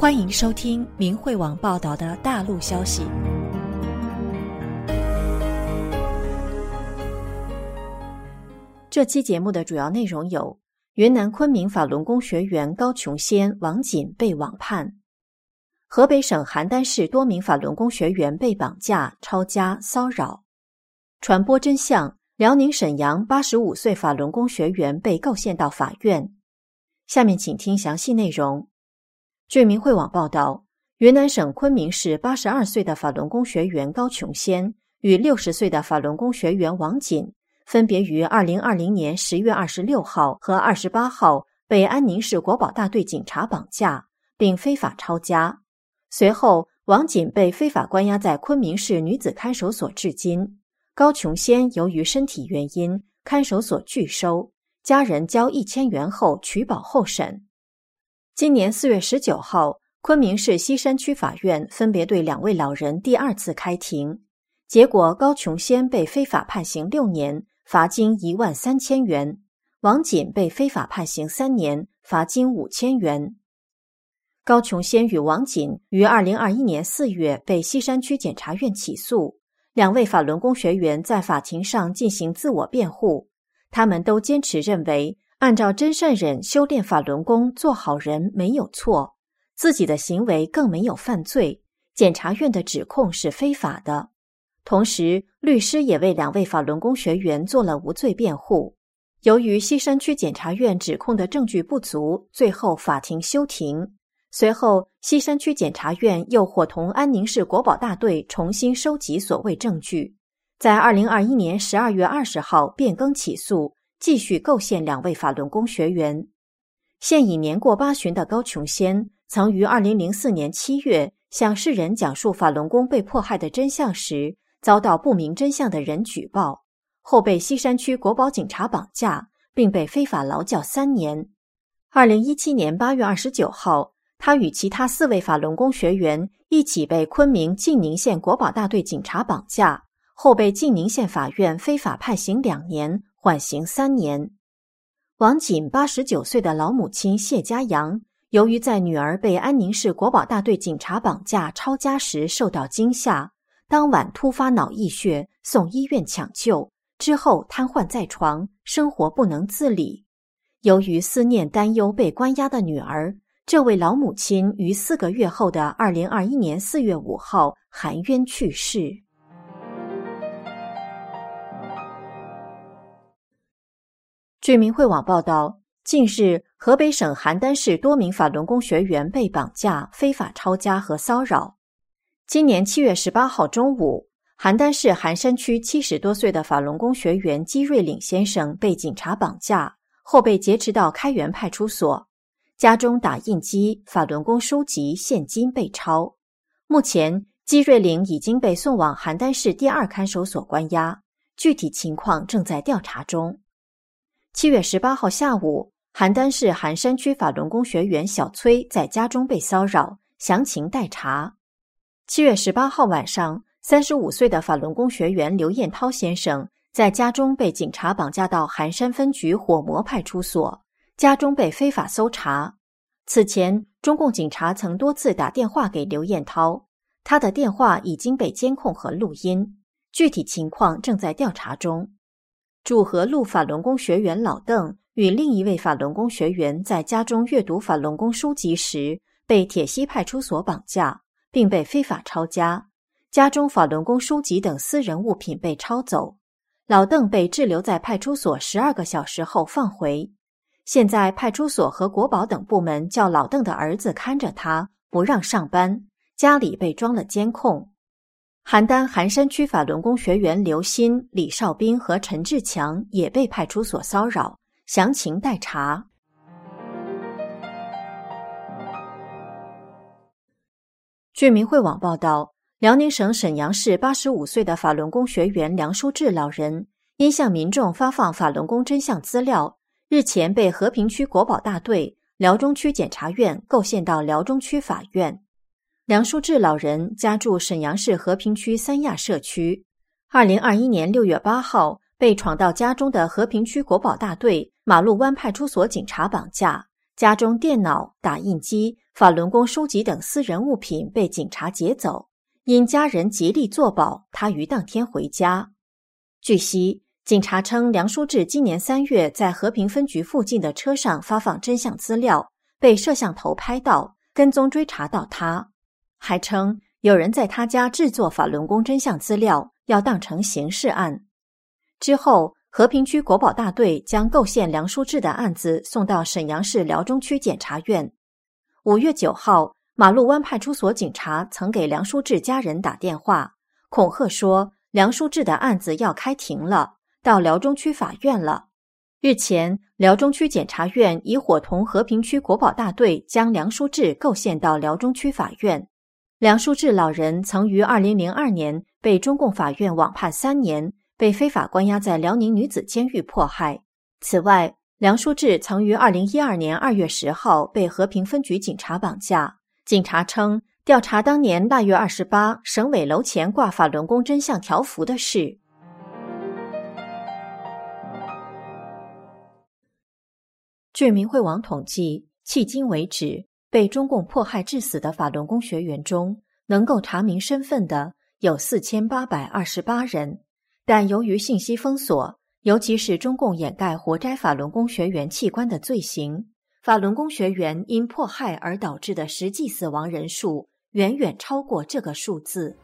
欢迎收听明慧网报道的大陆消息。这期节目的主要内容有：云南昆明法轮功学员高琼仙、王锦被网判；河北省邯郸市多名法轮功学员被绑架、抄家、骚扰；传播真相，辽宁沈阳85岁法轮功学员被构陷到法院。下面请听详细内容。据明慧网报道，云南省昆明市82岁的法轮功学员高琼仙与60岁的法轮功学员王锦分别于2020年10月26号和28号被安宁市国保大队警察绑架，并非法抄家。随后，王锦被非法关押在昆明市女子看守所至今。高琼仙由于身体原因，看守所拒收，家人交1000元后取保候审。今年4月19号，昆明市西山区法院分别对2位老人第2次开庭，结果高琼仙被非法判刑6年，罚金13000元；王锦被非法判刑3年，罚金5000元。高琼仙与王锦于2021年4月被西山区检察院起诉，2位法轮功学员在法庭上进行自我辩护，他们都坚持认为按照真善忍修炼法轮功做好人没有错，自己的行为更没有犯罪，检察院的指控是非法的。同时，律师也为2位法轮功学员做了无罪辩护。由于西山区检察院指控的证据不足，最后法庭休庭。随后，西山区检察院又伙同安宁市国保大队重新收集所谓证据，在2021年12月20号变更起诉，继续构陷2位法轮功学员。现已年过80的高琼仙曾于2004年7月向世人讲述法轮功被迫害的真相时，遭到不明真相的人举报，后被西山区国保警察绑架，并被非法劳教3年。2017年8月29号，他与其他4位法轮功学员一起被昆明晋宁县国保大队警察绑架，后被晋宁县法院非法判刑2年，缓刑3年。王锦89岁的老母亲谢家阳，由于在女儿被安宁市国保大队警察绑架抄家时受到惊吓，当晚突发脑溢血，送医院抢救，之后瘫痪在床，生活不能自理。由于思念担忧被关押的女儿，这位老母亲于4个月后的2021年4月5号含冤去世。据明慧网报道，近日河北省邯郸市多名法轮功学员被绑架、非法抄家和骚扰。今年7月18号中午，邯郸市寒山区70多岁的法轮功学员姬瑞岭先生被警察绑架，后被劫持到开原派出所，家中打印机、法轮功书籍、现金被抄。目前，姬瑞岭已经被送往邯郸市第2看守所关押，具体情况正在调查中。7月18号下午，邯郸市寒山区法轮功学员小崔在家中被骚扰，详情待查。7月18号晚上，35岁的法轮功学员刘彦涛先生在家中被警察绑架到寒山分局火磨派出所，家中被非法搜查。此前，中共警察曾多次打电话给刘彦涛，他的电话已经被监控和录音，具体情况正在调查中。驻河路法轮功学员老邓与另一位法轮功学员在家中阅读法轮功书籍时，被铁西派出所绑架，并被非法抄家，家中法轮功书籍等私人物品被抄走。老邓被滞留在派出所12个小时后放回。现在派出所和国保等部门叫老邓的儿子看着他，不让上班，家里被装了监控。邯郸寒山区法轮功学员刘鑫、李少斌和陈志强也被派出所骚扰，详情待查。据明慧网报道，辽宁省沈阳市85岁的法轮功学员梁书志老人，因向民众发放法轮功真相资料，日前被和平区国保大队、辽中区检察院构陷到辽中区法院。梁书志老人家住沈阳市和平区三亚社区，2021年6月8号被闯到家中的和平区国保大队马路湾派出所警察绑架，家中电脑、打印机、 法轮功书籍等私人物品被警察劫走，因家人极力作保，他于当天回家。据悉，警察称梁书志今年3月在和平分局附近的车上发放真相资料，被摄像头拍到，跟踪追查到他。还称有人在他家制作法轮功真相资料，要当成刑事案。之后，和平区国保大队将构陷梁书志的案子送到沈阳市辽中区检察院。5月9号，马路湾派出所警察曾给梁书志家人打电话，恐吓说梁书志的案子要开庭了，到辽中区法院了。日前，辽中区检察院已伙同和平区国保大队将梁书志构陷到辽中区法院。梁书志老人曾于2002年被中共法院网判3年，被非法关押在辽宁女子监狱迫害。此外，梁书志曾于2012年2月10号被和平分局警察绑架。警察称，调查当年腊月28省委楼前挂法轮功真相条幅的事。据明慧网统计，迄今为止，被中共迫害致死的法轮功学员中，能够查明身份的有4828人，但由于信息封锁，尤其是中共掩盖活摘法轮功学员器官的罪行，法轮功学员因迫害而导致的实际死亡人数远远超过这个数字。